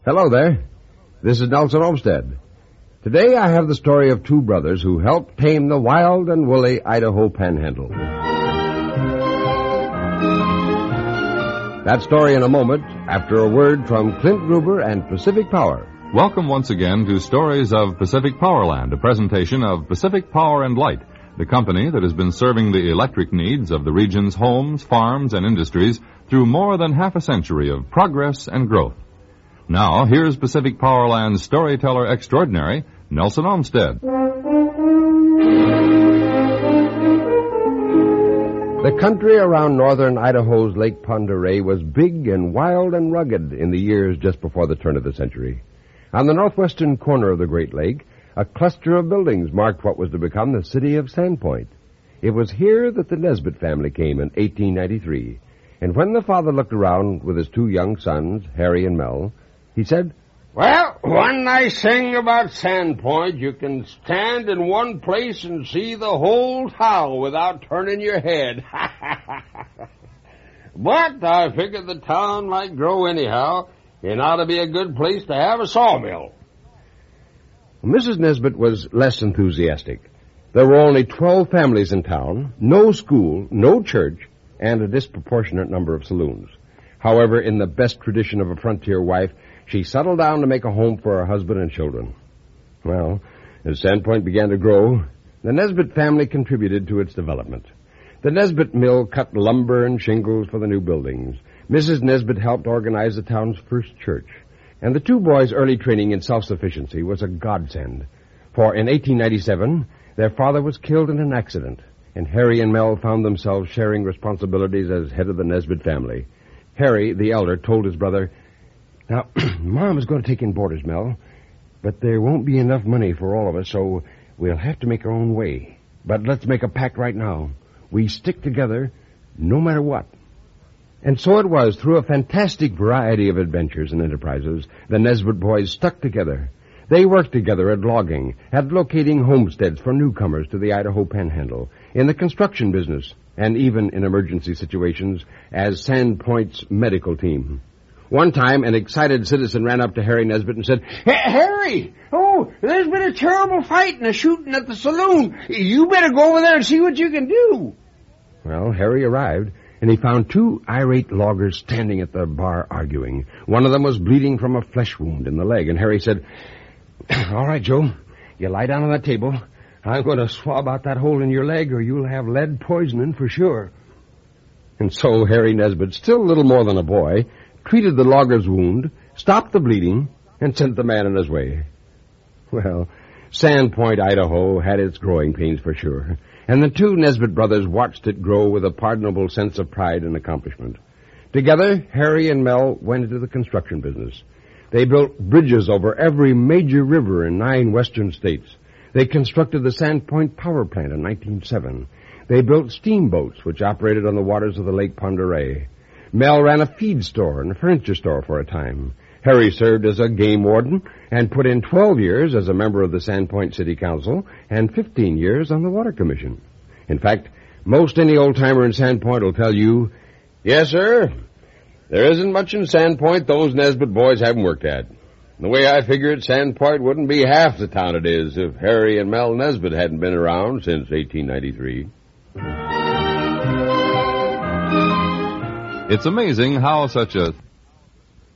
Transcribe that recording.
Hello there. This is Nelson Olmsted. Today I have the story of two brothers who helped tame the wild and woolly Idaho Panhandle. That story in a moment, after a word from Clint Gruber and Pacific Power. Welcome once again to Stories of Pacific Powerland, a presentation of Pacific Power and Light, the company that has been serving the electric needs of the region's homes, farms, and industries through more than half a century of progress and growth. Now, here's Pacific Powerland's storyteller extraordinary, Nelson Olmsted. The country around northern Idaho's Lake Pend Oreille was big and wild and rugged in the years just before the turn of the century. On the northwestern corner of the Great Lake, a cluster of buildings marked what was to become the city of Sandpoint. It was here that the Nesbitt family came in 1893, and when the father looked around with his two young sons, Harry and Mel, he said, "Well, one nice thing about Sandpoint, you can stand in one place and see the whole town without turning your head. But I figured the town might grow anyhow. It ought to be a good place to have a sawmill." Mrs. Nesbitt was less enthusiastic. There were only 12 families in town, no school, no church, and a disproportionate number of saloons. However, in the best tradition of a frontier wife, she settled down to make a home for her husband and children. Well, as Sandpoint began to grow, the Nesbitt family contributed to its development. The Nesbitt mill cut lumber and shingles for the new buildings. Mrs. Nesbitt helped organize the town's first church. And the two boys' early training in self-sufficiency was a godsend. For in 1897, their father was killed in an accident, and Harry and Mel found themselves sharing responsibilities as head of the Nesbitt family. Harry, the elder, told his brother, "Now, Mom is going to take in boarders, Mel, but there won't be enough money for all of us, so we'll have to make our own way. But let's make a pact right now. We stick together no matter what." And so it was, through a fantastic variety of adventures and enterprises, the Nesbitt boys stuck together. They worked together at logging, at locating homesteads for newcomers to the Idaho Panhandle, in the construction business, and even in emergency situations as Sandpoint's medical team. One time, an excited citizen ran up to Harry Nesbitt and said, "Harry! Oh, there's been a terrible fight and a shooting at the saloon. You better go over there and see what you can do." Well, Harry arrived, and he found two irate loggers standing at the bar arguing. One of them was bleeding from a flesh wound in the leg, and Harry said, "All right, Joe, you lie down on that table. I'm going to swab out that hole in your leg, or you'll have lead poisoning for sure." And so Harry Nesbitt, still little more than a boy, treated the logger's wound, stopped the bleeding, and sent the man on his way. Well, Sandpoint, Idaho, had its growing pains for sure, and the two Nesbitt brothers watched it grow with a pardonable sense of pride and accomplishment. Together, Harry and Mel went into the construction business. They built bridges over every major river in 9 western states. They constructed the Sandpoint Power Plant in 1907. They built steamboats, which operated on the waters of the Lake Pend Oreille. Mel ran a feed store and a furniture store for a time. Harry served as a game warden and put in 12 years as a member of the Sandpoint City Council and 15 years on the Water Commission. In fact, most any old-timer in Sandpoint will tell you, "Yes, sir, there isn't much in Sandpoint those Nesbitt boys haven't worked at." The way I figure it, Sandpoint wouldn't be half the town it is if Harry and Mel Nesbitt hadn't been around since 1893. It's amazing how such a